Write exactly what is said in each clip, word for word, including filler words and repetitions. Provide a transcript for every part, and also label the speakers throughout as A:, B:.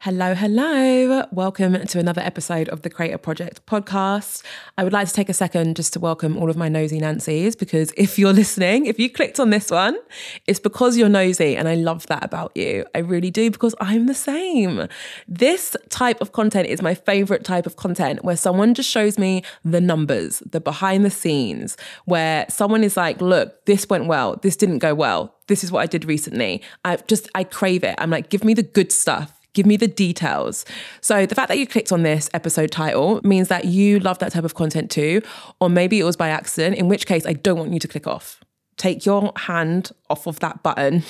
A: Hello, hello. Welcome to another episode of the Creator Project podcast. I would like to take a second just to welcome all of my nosy Nancys, because if you're listening, if you clicked on this one, it's because you're nosy, and I love that about you. I really do, because I'm the same. This type of content is my favorite type of content, where someone just shows me the numbers, the behind the scenes, where someone is like, look, this went well, this didn't go well. This is what I did recently. I just, I crave it. I'm like, give me the good stuff. Give me the details. So the fact that you clicked on this episode title means that you love that type of content too, or maybe it was by accident, in which case I don't want you to click off. Take your hand off of that button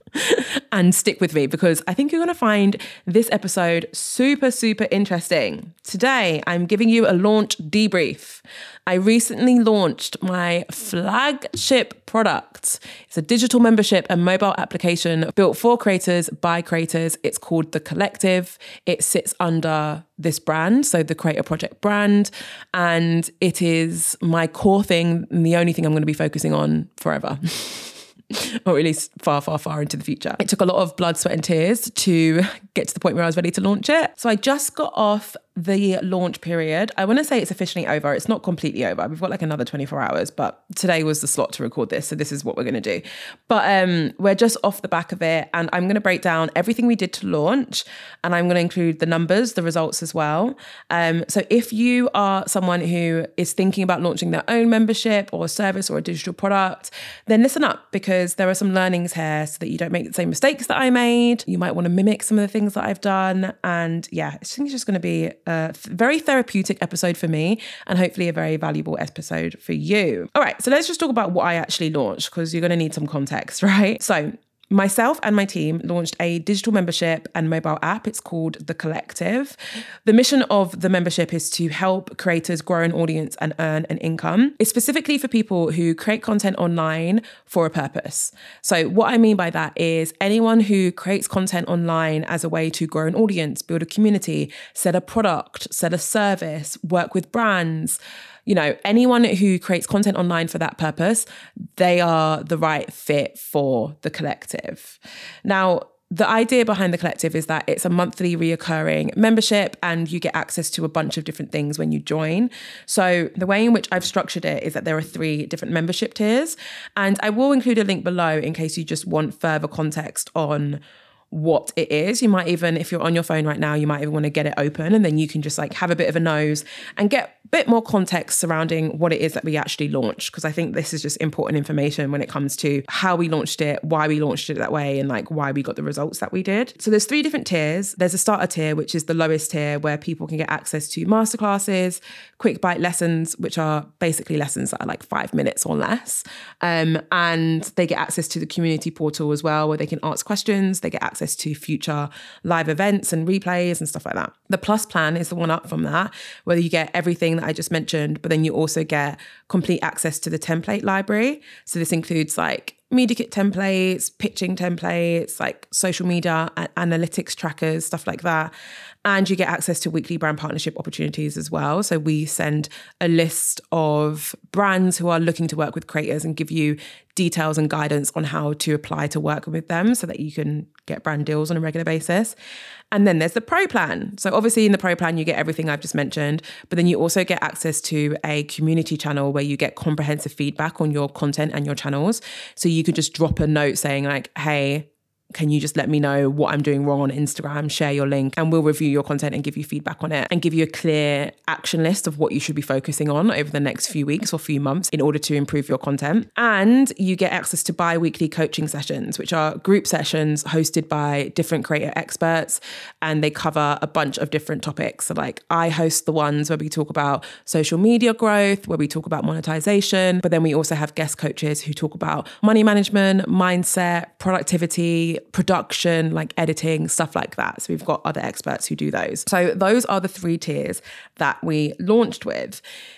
A: and stick with me, because I think you're going to find this episode super, super interesting. Today, I'm giving you a launch debrief. I recently launched my flagship product. It's a digital membership and mobile application built for creators by creators. It's called The Collective. It sits under this brand, so the Creator Project brand, and it is my core thing and the only thing I'm going to be focusing on forever. Or at least far, far, far into the future. It took a lot of blood, sweat and tears to get to the point where I was ready to launch it. So I just got off the launch period. I want to say it's officially over. It's not completely over. We've got like another twenty-four hours, but today was the slot to record this. So this is what we're going to do. But um, we're just off the back of it. And I'm going to break down everything we did to launch. And I'm going to include the numbers, the results as well. Um, so if you are someone who is thinking about launching their own membership or service or a digital product, then listen up, because there are some learnings here so that you don't make the same mistakes that I made. You might want to mimic some of the things that I've done. And yeah, I think it's just going to be a very therapeutic episode for me, and hopefully a very valuable episode for you. All right, so let's just talk about what I actually launched, because you're going to need some context, right? So myself and my team launched a digital membership and mobile app. It's called The Collective. The mission of the membership is to help creators grow an audience and earn an income. It's specifically for people who create content online for a purpose. So what I mean by that is anyone who creates content online as a way to grow an audience, build a community, sell a product, sell a service, work with brands. You know, anyone who creates content online for that purpose, they are the right fit for The Collective. Now, the idea behind The Collective is that it's a monthly reoccurring membership, and you get access to a bunch of different things when you join. So the way in which I've structured it is that there are three different membership tiers, and I will include a link below in case you just want further context on what it is. You might even, if you're on your phone right now, you might even want to get it open, and then you can just like have a bit of a nose and get a bit more context surrounding what it is that we actually launched, because I think this is just important information when it comes to how we launched it, why we launched it that way, and like why we got the results that we did. So there's three different tiers. There's a starter tier, which is the lowest tier, where people can get access to masterclasses, quick bite lessons, which are basically lessons that are like five minutes or less. Um, and they get access to the community portal as well, where they can ask questions. They get access to future live events and replays and stuff like that. The plus plan is the one up from that, where you get everything that I just mentioned, but then you also get complete access to the template library. So this includes like media kit templates, pitching templates, like social media and analytics trackers, stuff like that. And you get access to weekly brand partnership opportunities as well. So we send a list of brands who are looking to work with creators and give you details and guidance on how to apply to work with them so that you can get brand deals on a regular basis. And then there's the pro plan. So obviously in the pro plan, you get everything I've just mentioned, but then you also get access to a community channel where you get comprehensive feedback on your content and your channels. So you could just drop a note saying like, hey, can you just let me know what I'm doing wrong on Instagram, share your link, and we'll review your content and give you feedback on it and give you a clear action list of what you should be focusing on over the next few weeks or few months in order to improve your content. And you get access to bi-weekly coaching sessions, which are group sessions hosted by different creator experts, and they cover a bunch of different topics. So like I host the ones where we talk about social media growth, where we talk about monetization, but then we also have guest coaches who talk about money management, mindset, productivity, production, like editing, stuff like that. So we've got other experts who do those. So those are the three tiers that we launched with.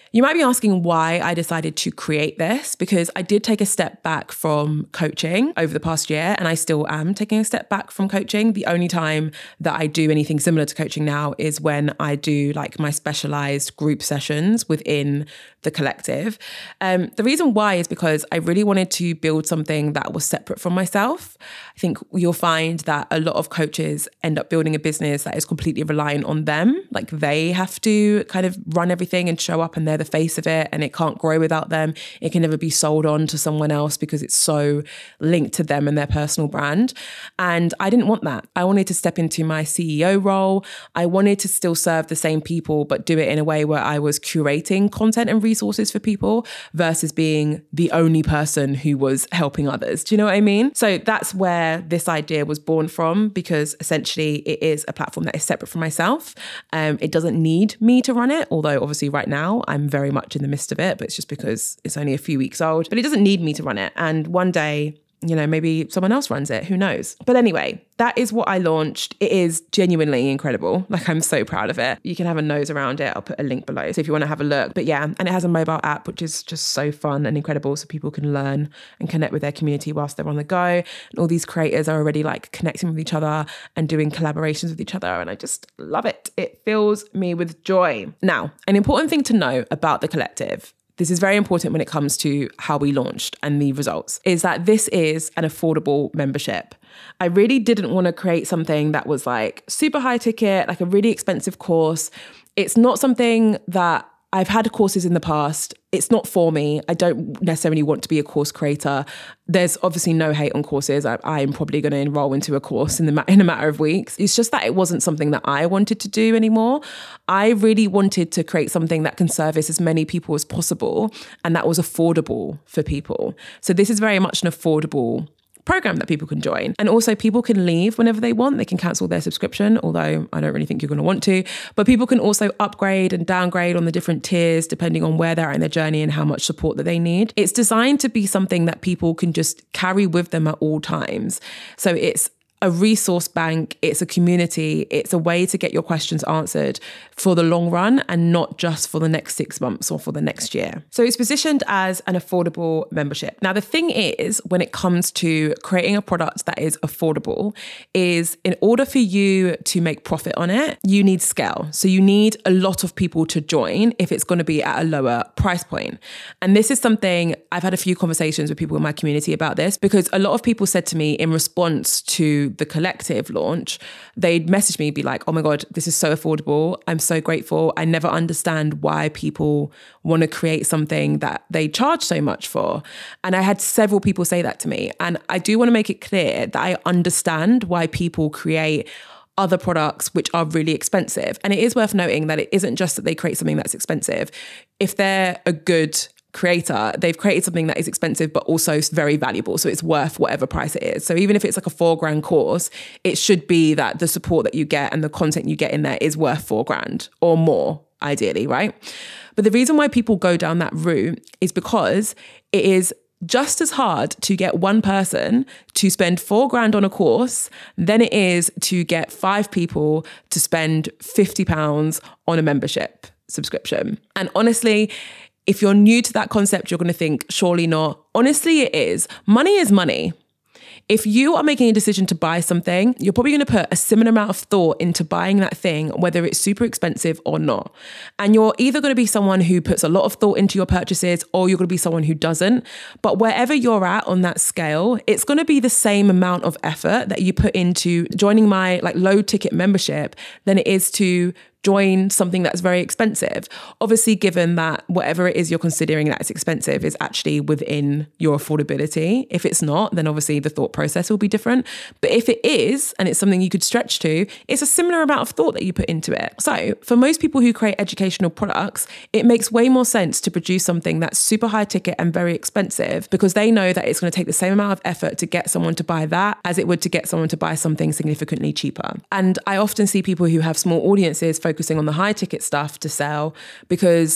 A: You might be asking why I decided to create this, because I did take a step back from coaching over the past year, and I still am taking a step back from coaching. The only time that I do anything similar to coaching now is when I do like my specialized group sessions within the collective. Um, the reason why is because I really wanted to build something that was separate from myself. I think you'll find that a lot of coaches end up building a business that is completely reliant on them. Like they have to kind of run everything and show up, and they're the face of it, and it can't grow without them. It can never be sold on to someone else because it's so linked to them and their personal brand. And I didn't want that. I wanted to step into my C E O role. I wanted to still serve the same people, but do it in a way where I was curating content and resources for people versus being the only person who was helping others. Do you know what I mean? So that's where this idea was born from, because essentially it is a platform that is separate from myself. Um, it doesn't need me to run it, although obviously right now I'm very much in the midst of it, but it's just because it's only a few weeks old. But it doesn't need me to run it. And one day, you know, maybe someone else runs it, who knows? But anyway, that is what I launched. It is genuinely incredible. Like, I'm so proud of it. You can have a nose around it. I'll put a link below. So if you want to have a look, but yeah, and it has a mobile app, which is just so fun and incredible. So people can learn and connect with their community whilst they're on the go. And all these creators are already like connecting with each other and doing collaborations with each other. And I just love it. It fills me with joy. Now, an important thing to know about the collective, this is very important when it comes to how we launched and the results, is that this is an affordable membership. I really didn't want to create something that was like super high ticket, like a really expensive course. It's not something that I've had courses in the past. It's not for me. I don't necessarily want to be a course creator. There's obviously no hate on courses. I, I'm probably going to enroll into a course in the in a matter of weeks. It's just that it wasn't something that I wanted to do anymore. I really wanted to create something that can service as many people as possible, and that was affordable for people. So this is very much an affordable program that people can join. And also people can leave whenever they want. They can cancel their subscription, although I don't really think you're going to want to. But people can also upgrade and downgrade on the different tiers depending on where they're at in their journey and how much support that they need. It's designed to be something that people can just carry with them at all times. So it's a resource bank, it's a community, it's a way to get your questions answered for the long run and not just for the next six months or for the next year. So it's positioned as an affordable membership. Now, the thing is, when it comes to creating a product that is affordable, is in order for you to make profit on it, you need scale. So you need a lot of people to join if it's going to be at a lower price point. And this is something, I've had a few conversations with people in my community about this, because a lot of people said to me in response to the collective launch, they'd message me, be like, oh my God, this is so affordable. I'm so grateful. I never understand why people want to create something that they charge so much for. And I had several people say that to me. And I do want to make it clear that I understand why people create other products which are really expensive. And it is worth noting that it isn't just that they create something that's expensive. If they're a good creator, they've created something that is expensive but also very valuable, so it's worth whatever price it is. So even if it's like a four grand course, it should be that the support that you get and the content you get in there is worth four grand or more, ideally, right? But the reason why people go down that route is because it is just as hard to get one person to spend four grand on a course than it is to get five people to spend fifty pounds on a membership subscription. And honestly, if you're new to that concept, you're going to think, surely not. Honestly, it is. Money is money. If you are making a decision to buy something, you're probably going to put a similar amount of thought into buying that thing, whether it's super expensive or not. And you're either going to be someone who puts a lot of thought into your purchases, or you're going to be someone who doesn't. But wherever you're at on that scale, it's going to be the same amount of effort that you put into joining my like low ticket membership than it is to join something that's very expensive. Obviously, given that whatever it is you're considering that is expensive is actually within your affordability. If it's not, then obviously the thought process will be different. But if it is, and it's something you could stretch to, it's a similar amount of thought that you put into it. So for most people who create educational products, it makes way more sense to produce something that's super high ticket and very expensive, because they know that it's going to take the same amount of effort to get someone to buy that as it would to get someone to buy something significantly cheaper. And I often see people who have small audiences focusing on the high ticket stuff to sell, because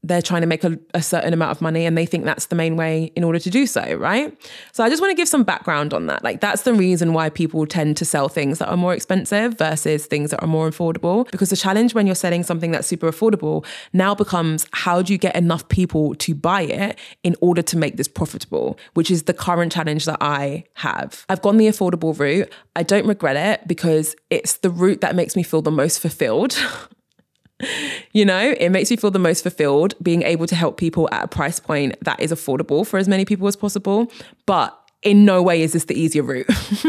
A: they're trying to make a, a certain amount of money and they think that's the main way in order to do so, right? So I just want to give some background on that. Like that's the reason why people tend to sell things that are more expensive versus things that are more affordable, because the challenge when you're selling something that's super affordable now becomes, how do you get enough people to buy it in order to make this profitable, which is the current challenge that I have. I've gone the affordable route. I don't regret it because it's the route that makes me feel the most fulfilled. You know, it makes me feel the most fulfilled being able to help people at a price point that is affordable for as many people as possible. But in no way is this the easier route.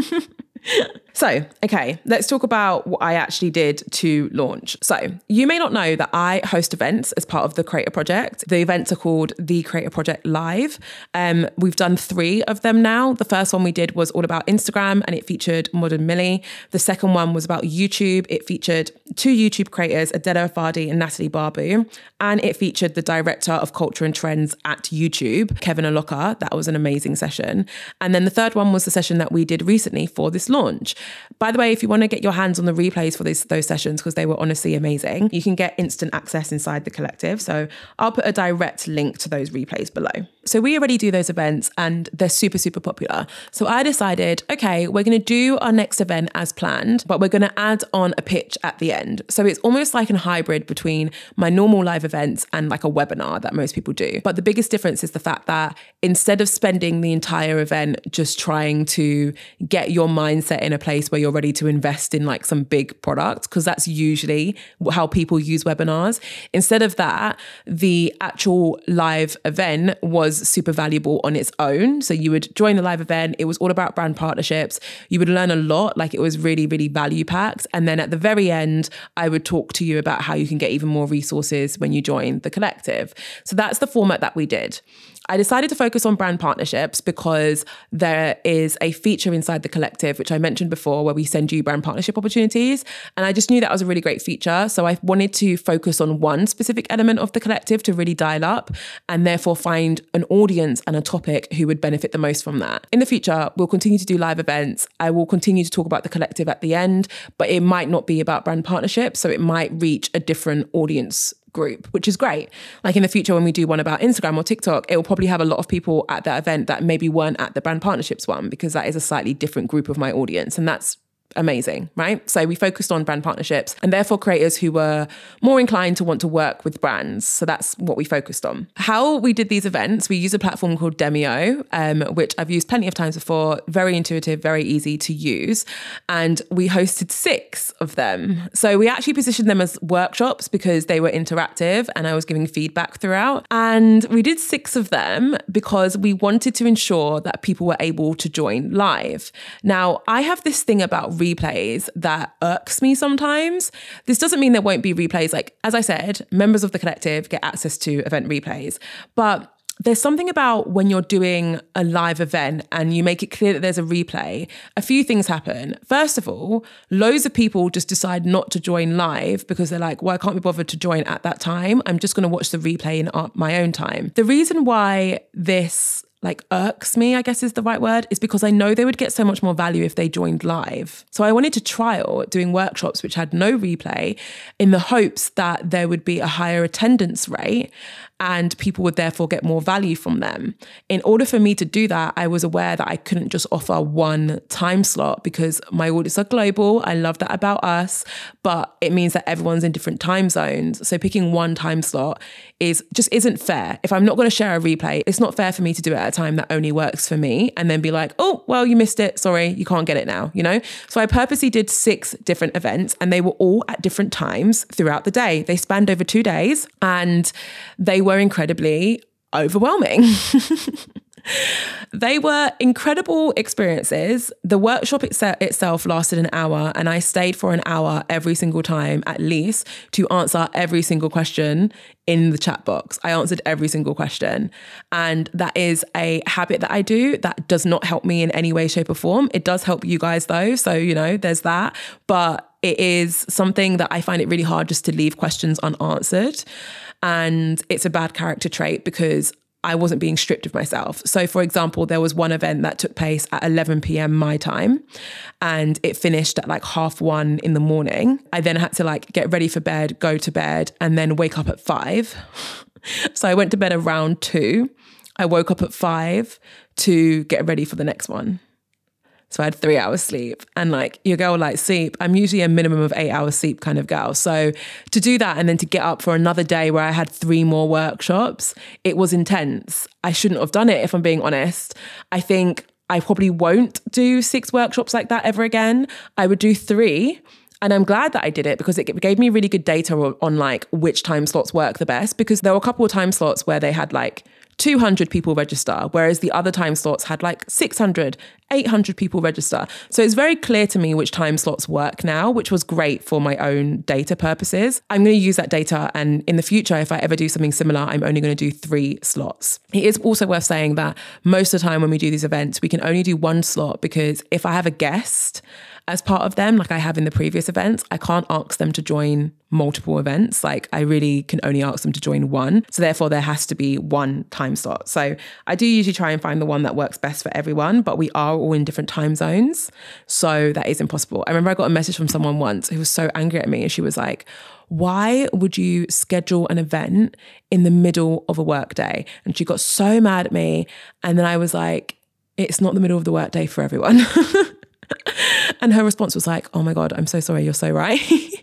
A: So, okay, let's talk about what I actually did to launch. So you may not know that I host events as part of the Creator Project. The events are called the Creator Project Live. Um, we've done three of them now. The first one we did was all about Instagram and it featured Modern Millie. The second one was about YouTube. It featured two YouTube creators, Adela Fardi and Natalie Barbu. And it featured the director of culture and trends at YouTube, Kevin Aloka. That was an amazing session. And then the third one was the session that we did recently for this launch. By the way, if you want to get your hands on the replays for these, those sessions, because they were honestly amazing, you can get instant access inside the collective. So I'll put a direct link to those replays below. So we already do those events and they're super, super popular. So I decided, okay, we're going to do our next event as planned, but we're going to add on a pitch at the end. So it's almost like a hybrid between my normal live events and like a webinar that most people do. But the biggest difference is the fact that instead of spending the entire event just trying to get your mindset in a place where you're ready to invest in like some big product, because that's usually how people use webinars. Instead of that, the actual live event was super valuable on its own. So you would join the live event. It was all about brand partnerships. You would learn a lot. Like it was really, really value packed. And then at the very end, I would talk to you about how you can get even more resources when you join the collective. So that's the format that we did. I decided to focus on brand partnerships because there is a feature inside the collective, which I mentioned before, where we send you brand partnership opportunities. And I just knew that was a really great feature. So I wanted to focus on one specific element of the collective to really dial up and therefore find an audience and a topic who would benefit the most from that. In the future, we'll continue to do live events. I will continue to talk about the collective at the end, but it might not be about brand partnerships. So it might reach a different audience group, which is great. Like in the future, when we do one about Instagram or TikTok, it will probably have a lot of people at that event that maybe weren't at the brand partnerships one, because that is a slightly different group of my audience. And that's amazing, right? So we focused on brand partnerships and therefore creators who were more inclined to want to work with brands. So that's what we focused on. How we did these events, we use a platform called Demio, um, which I've used plenty of times before. Very intuitive, very easy to use. And we hosted six of them. So we actually positioned them as workshops because they were interactive and I was giving feedback throughout. And we did six of them because we wanted to ensure that people were able to join live. Now, I have this thing about replays that irks me sometimes. This doesn't mean there won't be replays. Like, as I said, members of the collective get access to event replays, but there's something about when you're doing a live event and you make it clear that there's a replay, a few things happen. First of all, loads of people just decide not to join live because they're like, well, I can't be bothered to join at that time. I'm just going to watch the replay in my own time. The reason why this like irks me, I guess is the right word, is because I know they would get so much more value if they joined live. So I wanted to trial doing workshops which had no replay in the hopes that there would be a higher attendance rate and people would therefore get more value from them. In order for me to do that, I was aware that I couldn't just offer one time slot because my audience are global. I love that about us, but it means that everyone's in different time zones. So picking one time slot is just isn't fair. If I'm not going to share a replay, it's not fair for me to do it at a time that only works for me and then be like, oh, well, you missed it. Sorry, you can't get it now, you know? So I purposely did six different events and they were all at different times throughout the day. They spanned over two days and they were incredibly overwhelming. They were incredible experiences. The workshop itse- itself lasted an hour and I stayed for an hour every single time at least to answer every single question in the chat box. I answered every single question. And that is a habit that I do that does not help me in any way, shape or form. It does help you guys though. So, you know, there's that. But it is something that I find it really hard just to leave questions unanswered. And it's a bad character trait because I wasn't being strict of myself. So for example, there was one event that took place at eleven p.m. my time and it finished at like half one in the morning. I then had to like get ready for bed, go to bed and then wake up at five. So I went to bed around two. I woke up at five to get ready for the next one. So I had three hours sleep, and like your girl likes sleep. I'm usually a minimum of eight hours sleep kind of gal. So to do that and then to get up for another day where I had three more workshops, it was intense. I shouldn't have done it, if I'm being honest. I think I probably won't do six workshops like that ever again. I would do three. And I'm glad that I did it because it gave me really good data on like which time slots work the best, because there were a couple of time slots where they had like two hundred people register, whereas the other time slots had like six hundred, eight hundred people register. So it's very clear to me which time slots work now, which was great for my own data purposes. I'm going to use that data, and in the future, if I ever do something similar, I'm only going to do three slots. It is also worth saying that most of the time when we do these events, we can only do one slot, because if I have a guest as part of them, like I have in the previous events, I can't ask them to join multiple events. Like I really can only ask them to join one. So therefore there has to be one time slot. So I do usually try and find the one that works best for everyone, but we are all in different time zones. So that is impossible. I remember I got a message from someone once who was so angry at me, and she was like, why would you schedule an event in the middle of a workday? And she got so mad at me. And then I was like, it's not the middle of the workday for everyone. And her response was like, oh my God, I'm so sorry. You're so right.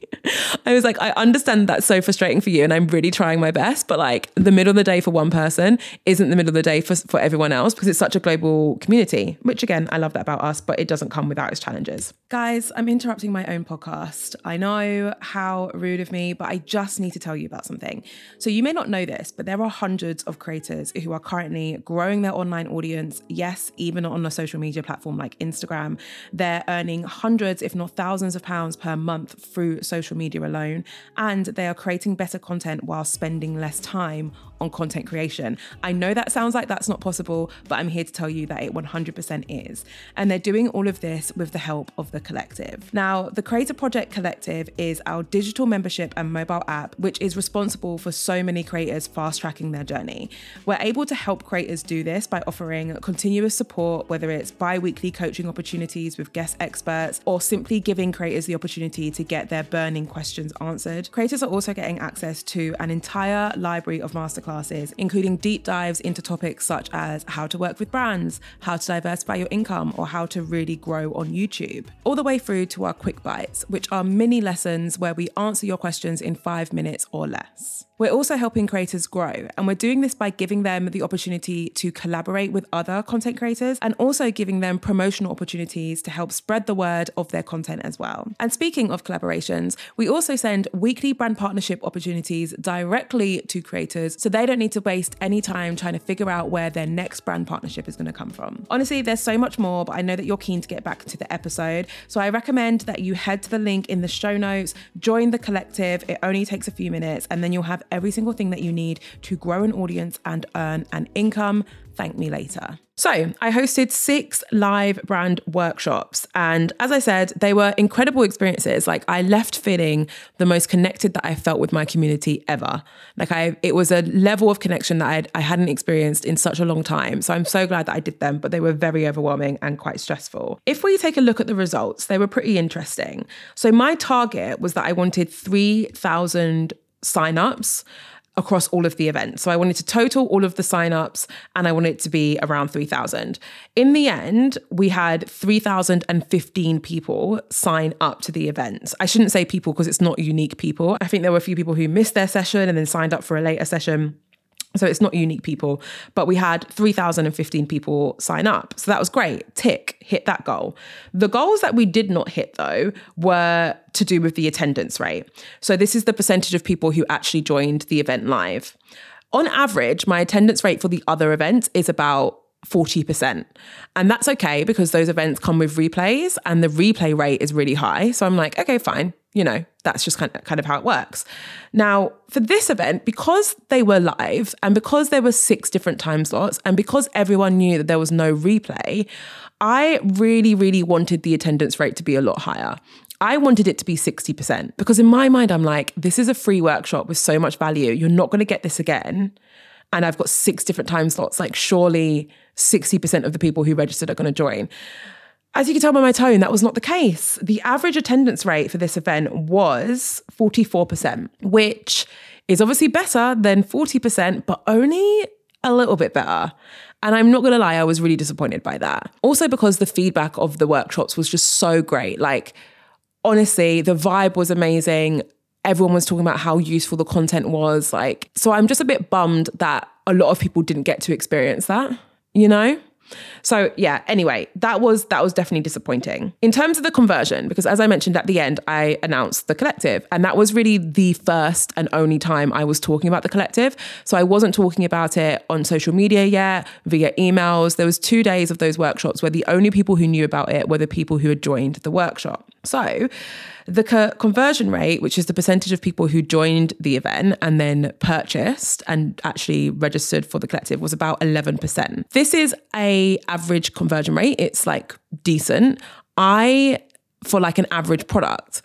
A: I was like, I understand that's so frustrating for you, and I'm really trying my best, but like the middle of the day for one person isn't the middle of the day for, for everyone else, because it's such a global community, which again, I love that about us, but it doesn't come without its challenges. Guys, I'm interrupting my own podcast. I know, how rude of me, but I just need to tell you about something. So you may not know this, but there are hundreds of creators who are currently growing their online audience. Yes, even on a social media platform like Instagram, they're earning hundreds, if not thousands of pounds per month through social media alone, and they are creating better content while spending less time on content creation. I know that sounds like that's not possible, but I'm here to tell you that it one hundred percent is. And they're doing all of this with the help of the Collective. Now, the Creator Project Collective is our digital membership and mobile app, which is responsible for so many creators fast tracking their journey. We're able to help creators do this by offering continuous support, whether it's bi-weekly coaching opportunities with guest experts, or simply giving creators the opportunity to get their burning questions answered. Creators are also getting access to an entire library of masterclasses, including deep dives into topics such as how to work with brands, how to diversify your income, or how to really grow on YouTube. All the way through to our quick bites, which are mini lessons where we answer your questions in five minutes or less. We're also helping creators grow, and we're doing this by giving them the opportunity to collaborate with other content creators, and also giving them promotional opportunities to help spread the word of their content as well. And speaking of collaborations, we also send weekly brand partnership opportunities directly to creators, so they don't need to waste any time trying to figure out where their next brand partnership is going to come from. Honestly, there's so much more, but I know that you're keen to get back to the episode, so I recommend that you head to the link in the show notes, join the Collective. It only takes a few minutes, and then you'll have every single thing that you need to grow an audience and earn an income. Thank me later. So I hosted six live brand workshops, and as I said, they were incredible experiences. Like I left feeling the most connected that I felt with my community ever. Like I, it was a level of connection that I, had, I hadn't experienced in such a long time. So I'm so glad that I did them, but they were very overwhelming and quite stressful. If we take a look at the results, they were pretty interesting. So my target was that I wanted three thousand signups across all of the events. So I wanted to total all of the signups, and I wanted it to be around three thousand. In the end, we had three thousand fifteen people sign up to the event. I shouldn't say people because it's not unique people. I think there were a few people who missed their session and then signed up for a later session. So it's not unique people, but we had three thousand fifteen people sign up. So that was great. Tick, hit that goal. The goals that we did not hit though were to do with the attendance rate. So this is the percentage of people who actually joined the event live. On average, my attendance rate for the other events is about forty percent. And that's okay because those events come with replays and the replay rate is really high. So I'm like, okay, fine. You know, that's just kind of, kind of how it works. Now, for this event, because they were live and because there were six different time slots and because everyone knew that there was no replay, I really, really wanted the attendance rate to be a lot higher. I wanted it to be sixty percent because in my mind, I'm like, this is a free workshop with so much value. You're not going to get this again. And I've got six different time slots. Like surely sixty percent of the people who registered are going to join. As you can tell by my tone, that was not the case. The average attendance rate for this event was forty-four percent, which is obviously better than forty percent, but only a little bit better. And I'm not going to lie, I was really disappointed by that. Also because the feedback of the workshops was just so great. Like, honestly, the vibe was amazing. Everyone was talking about how useful the content was. Like, so I'm just a bit bummed that a lot of people didn't get to experience that, you know? So yeah, anyway, that was that was definitely disappointing. In terms of the conversion, because as I mentioned at the end, I announced the collective, and that was really the first and only time I was talking about the collective. So I wasn't talking about it on social media yet, via emails. There was two days of those workshops where the only people who knew about it were the people who had joined the workshop. So the co- conversion rate, which is the percentage of people who joined the event and then purchased and actually registered for the collective, was about eleven percent. This is a average conversion rate. It's like decent. I, for like an average product,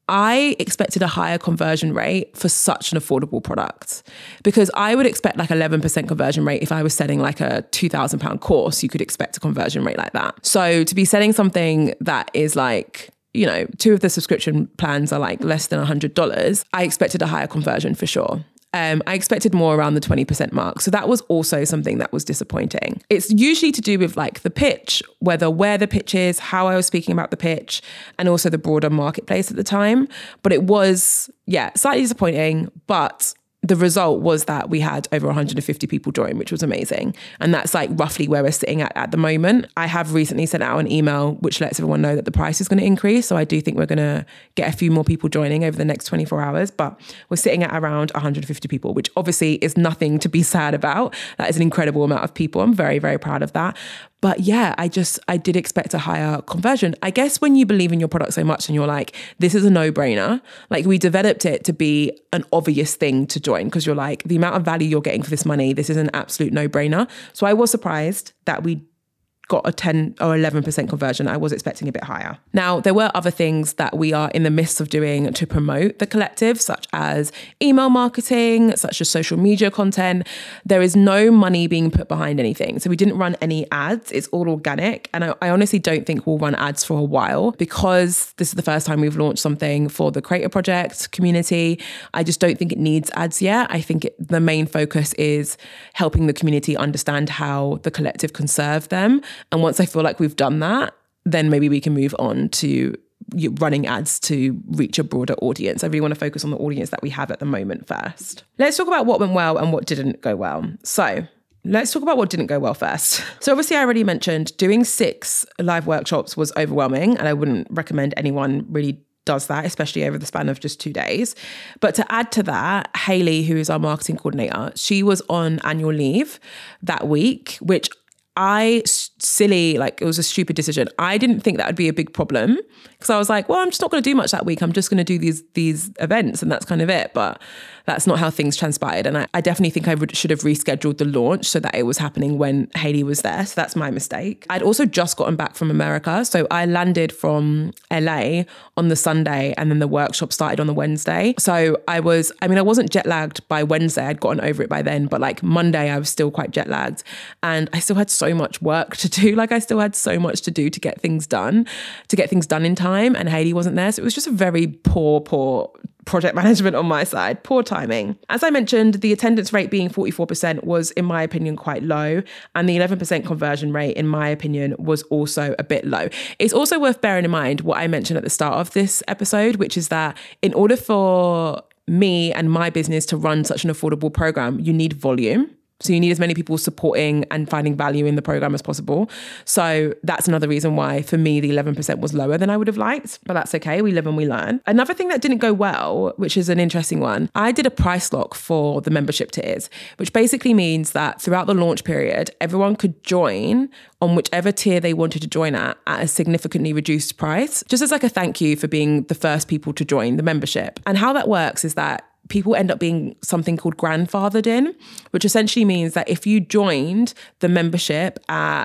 A: I expected a higher conversion rate for such an affordable product, because I would expect like eleven percent conversion rate if I was selling like a two thousand pound course. You could expect a conversion rate like that. So to be selling something that is like, you know, two of the subscription plans are like less than one hundred dollars, I expected a higher conversion for sure. Um, I expected more around the twenty percent mark. So that was also something that was disappointing. It's usually to do with like the pitch, whether where the pitch is, how I was speaking about the pitch, and also the broader marketplace at the time. But it was, yeah, slightly disappointing, but the result was that we had over one hundred fifty people join, which was amazing. And that's like roughly where we're sitting at at the moment. I have recently sent out an email which lets everyone know that the price is going to increase. So I do think we're going to get a few more people joining over the next twenty-four hours, but we're sitting at around one hundred fifty people, which obviously is nothing to be sad about. That is an incredible amount of people. I'm very, very proud of that. But yeah, I just, I did expect a higher conversion. I guess when you believe in your product so much and you're like, this is a no-brainer, like we developed it to be an obvious thing to join, because you're like, the amount of value you're getting for this money, this is an absolute no-brainer. So I was surprised that we got a ten or eleven percent conversion. I was expecting a bit higher. Now, there were other things that we are in the midst of doing to promote the collective, such as email marketing, such as social media content. There is no money being put behind anything. So we didn't run any ads. It's all organic. And I, I honestly don't think we'll run ads for a while, because this is the first time we've launched something for the Creator Project community. I just don't think it needs ads yet. I think it, the main focus is helping the community understand how the collective can serve them. And once I feel like we've done that, then maybe we can move on to running ads to reach a broader audience. I really want to focus on the audience that we have at the moment first. Let's talk about what went well and what didn't go well. So let's talk about what didn't go well first. So obviously I already mentioned doing six live workshops was overwhelming, and I wouldn't recommend anyone really does that, especially over the span of just two days. But to add to that, Hayley, who is our marketing coordinator, she was on annual leave that week, which I, silly, like it was a stupid decision. I didn't think that would be a big problem, because I was like, well, I'm just not going to do much that week. I'm just going to do these these events and that's kind of it. But that's not how things transpired. And I, I definitely think I would, should have rescheduled the launch so that it was happening when Hayley was there. So that's my mistake. I'd also just gotten back from America. So I landed from L A on the Sunday, and then the workshop started on the Wednesday. So I was, I mean, I wasn't jet lagged by Wednesday. I'd gotten over it by then. But like Monday, I was still quite jet lagged. And I still had so much work to do. Like I still had so much to do to get things done, to get things done in time. And Hayley wasn't there. So it was just a very poor, poor project management on my side, poor timing. As I mentioned, the attendance rate being forty-four percent was, in my opinion, quite low. And the eleven percent conversion rate, in my opinion, was also a bit low. It's also worth bearing in mind what I mentioned at the start of this episode, which is that in order for me and my business to run such an affordable program, you need volume. So you need as many people supporting and finding value in the program as possible. So that's another reason why, for me, the eleven percent was lower than I would have liked, but that's okay. We live and we learn. Another thing that didn't go well, which is an interesting one, I did a price lock for the membership tiers, which basically means that throughout the launch period, everyone could join on whichever tier they wanted to join at, at a significantly reduced price, just as like a thank you for being the first people to join the membership. And how that works is that people end up being something called grandfathered in, which essentially means that if you joined the membership at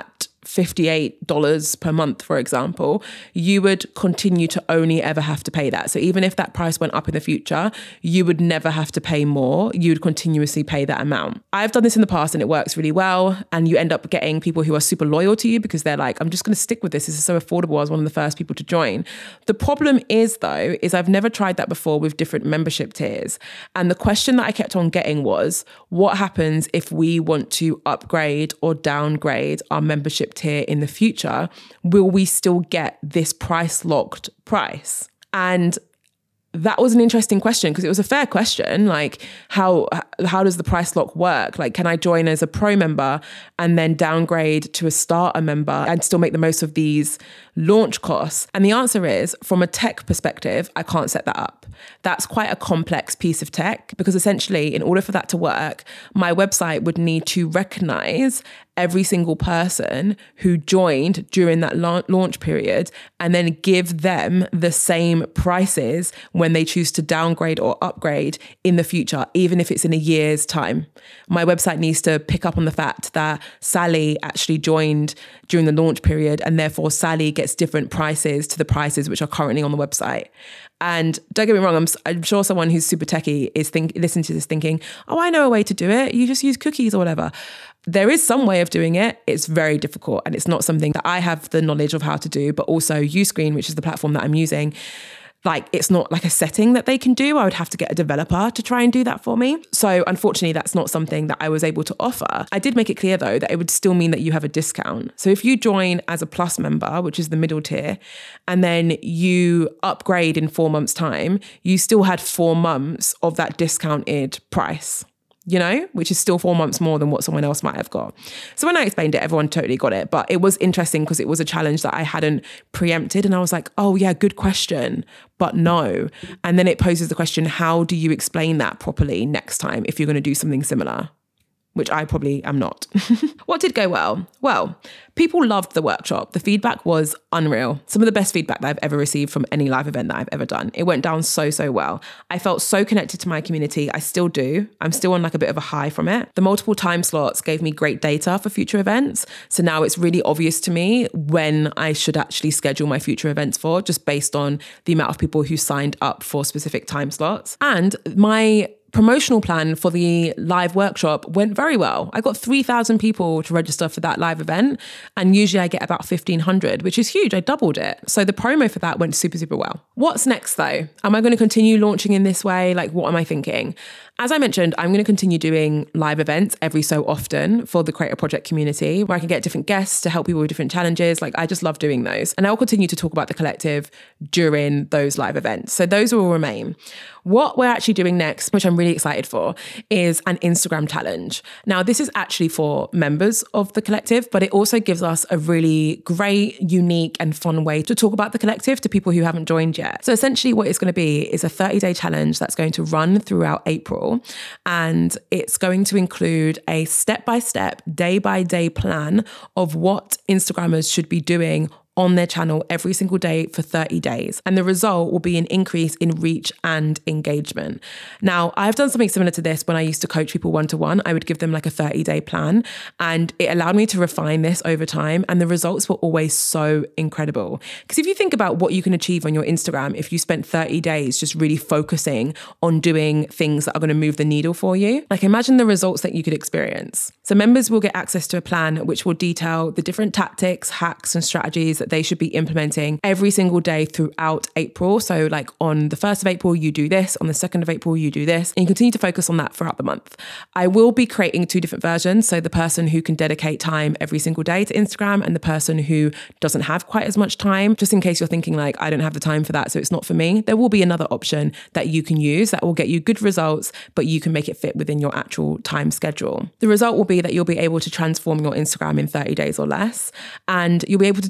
A: fifty-eight dollars per month, for example, you would continue to only ever have to pay that. So even if that price went up in the future, you would never have to pay more. You would continuously pay that amount. I've done this in the past and it works really well. And you end up getting people who are super loyal to you because they're like, I'm just going to stick with this. This is so affordable. I was one of the first people to join. The problem is though, is I've never tried that before with different membership tiers. And the question that I kept on getting was, what happens if we want to upgrade or downgrade our membership tier in the future? Will we still get this price locked price? And that was an interesting question because it was a fair question. Like, how how does the price lock work? Like, can I join as a pro member and then downgrade to a starter member and still make the most of these launch costs? And the answer is, from a tech perspective, I can't set that up. That's quite a complex piece of tech because essentially, in order for that to work, my website would need to recognize every single person who joined during that launch period and then give them the same prices when they choose to downgrade or upgrade in the future, even if it's in a year's time. My website needs to pick up on the fact that Sally actually joined during the launch period and therefore Sally gets different prices to the prices which are currently on the website. And don't get me wrong, I'm, I'm sure someone who's super techie is think, listening to this thinking, oh, I know a way to do it. You just use cookies or whatever. There is some way of doing it. It's very difficult and it's not something that I have the knowledge of how to do, but also Uscreen, which is the platform that I'm using, like it's not like a setting that they can do. I would have to get a developer to try and do that for me. So unfortunately, that's not something that I was able to offer. I did make it clear though, that it would still mean that you have a discount. So if you join as a plus member, which is the middle tier, and then you upgrade in four months' time, you still had four months of that discounted price, you know, which is still four months more than what someone else might have got. So when I explained it, everyone totally got it. But it was interesting because it was a challenge that I hadn't preempted. And I was like, oh yeah, good question, but no. And then it poses the question, how do you explain that properly next time if you're going to do something similar? Which I probably am not. What did go well? Well, people loved the workshop. The feedback was unreal. Some of the best feedback that I've ever received from any live event that I've ever done. It went down so, so well. I felt so connected to my community. I still do. I'm still on like a bit of a high from it. The multiple time slots gave me great data for future events. So now it's really obvious to me when I should actually schedule my future events for, just based on the amount of people who signed up for specific time slots. And my promotional plan for the live workshop went very well. I got three thousand people to register for that live event. And usually I get about fifteen hundred, which is huge. I doubled it. So the promo for that went super, super well. What's next though? Am I going to continue launching in this way? Like, what am I thinking? As I mentioned, I'm going to continue doing live events every so often for the Create a Project community, where I can get different guests to help people with different challenges. Like, I just love doing those. And I'll continue to talk about the collective during those live events. So those will remain. What we're actually doing next, which I'm really excited for, is an Instagram challenge. Now, this is actually for members of the collective, but it also gives us a really great, unique and fun way to talk about the collective to people who haven't joined yet. So essentially what it's going to be is a thirty-day challenge that's going to run throughout April. And it's going to include a step-by-step, day-by-day plan of what Instagrammers should be doing on their channel every single day for thirty days. And the result will be an increase in reach and engagement. Now, I've done something similar to this when I used to coach people one-to-one. I would give them like a thirty-day plan, and it allowed me to refine this over time. And the results were always so incredible. Because if you think about what you can achieve on your Instagram, if you spent thirty days just really focusing on doing things that are going to move the needle for you, like imagine the results that you could experience. So members will get access to a plan which will detail the different tactics, hacks, and strategies that they should be implementing every single day throughout April. So like on the first of April, you do this. On the second of April, you do this. And you continue to focus on that throughout the month. I will be creating two different versions. So the person who can dedicate time every single day to Instagram and the person who doesn't have quite as much time, just in case you're thinking like, I don't have the time for that, so it's not for me. There will be another option that you can use that will get you good results, but you can make it fit within your actual time schedule. The result will be that you'll be able to transform your Instagram in thirty days or less. And you'll be able to do it with the support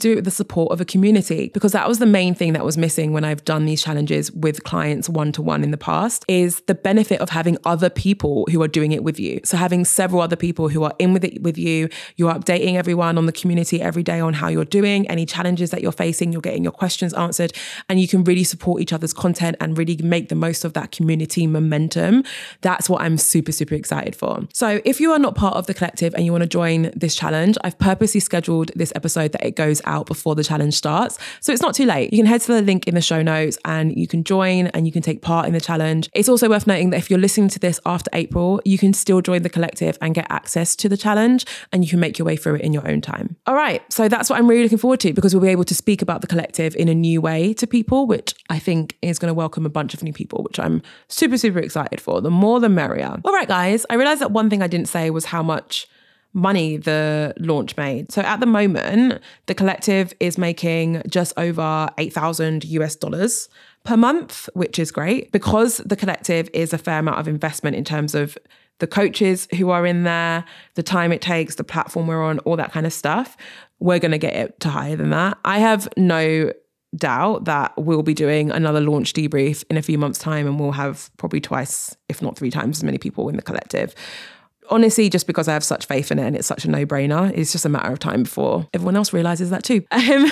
A: support of a community, because that was the main thing that was missing when I've done these challenges with clients one-to-one in the past, is the benefit of having other people who are doing it with you. So having several other people who are in with it with you, you're updating everyone on the community every day on how you're doing, any challenges that you're facing, you're getting your questions answered, and you can really support each other's content and really make the most of that community momentum. That's what I'm super, super excited for. So if you are not part of the collective and you want to join this challenge, I've purposely scheduled this episode that it goes out before the challenge starts. So it's not too late. You can head to the link in the show notes and you can join and you can take part in the challenge. It's also worth noting that if you're listening to this after April, you can still join the collective and get access to the challenge, and you can make your way through it in your own time. All right. So that's what I'm really looking forward to, because we'll be able to speak about the collective in a new way to people, which I think is going to welcome a bunch of new people, which I'm super, super excited for. The more, the merrier. All right, guys. I realized that one thing I didn't say was how much money the launch made. So at the moment, the collective is making just over eight thousand US dollars per month, which is great, because the collective is a fair amount of investment in terms of the coaches who are in there, the time it takes, the platform we're on, all that kind of stuff. We're going to get it to higher than that. I have no doubt that we'll be doing another launch debrief in a few months' time, and we'll have probably twice, if not three times as many people in the collective. Honestly, just because I have such faith in it and it's such a no-brainer, it's just a matter of time before everyone else realizes that too. Um,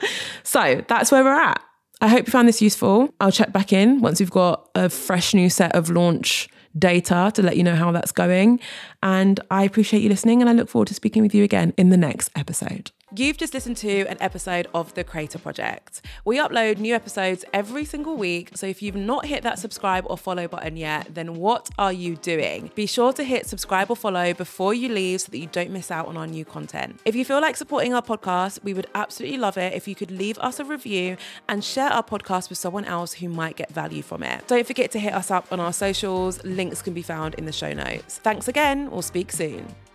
A: so that's where we're at. I hope you found this useful. I'll check back in once we've got a fresh new set of launch data to let you know how that's going. And I appreciate you listening, and I look forward to speaking with you again in the next episode. You've just listened to an episode of The Creator Project. We upload new episodes every single week, so if you've not hit that subscribe or follow button yet, then what are you doing? Be sure to hit subscribe or follow before you leave so that you don't miss out on our new content. If you feel like supporting our podcast, we would absolutely love it if you could leave us a review and share our podcast with someone else who might get value from it. Don't forget to hit us up on our socials. Links can be found in the show notes. Thanks again. We'll speak soon.